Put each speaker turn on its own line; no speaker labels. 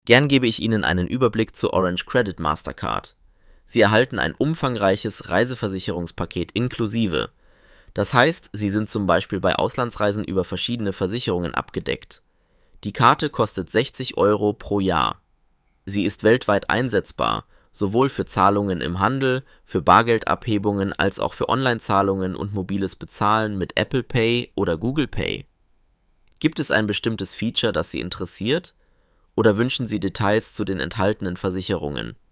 Gern gebe ich Ihnen einen Überblick zur Orange Credit Mastercard. Sie erhalten ein umfangreiches Reiseversicherungspaket inklusive. Das heißt, Sie sind zum Beispiel bei Auslandsreisen über verschiedene Versicherungen abgedeckt. Die Karte kostet 60 Euro pro Jahr. Sie ist weltweit einsetzbar, sowohl für Zahlungen im Handel, für Bargeldabhebungen als auch für Onlinezahlungen und mobiles Bezahlen mit Apple Pay oder Google Pay. Gibt es ein bestimmtes Feature, das Sie interessiert? Oder wünschen Sie Details zu den enthaltenen Versicherungen?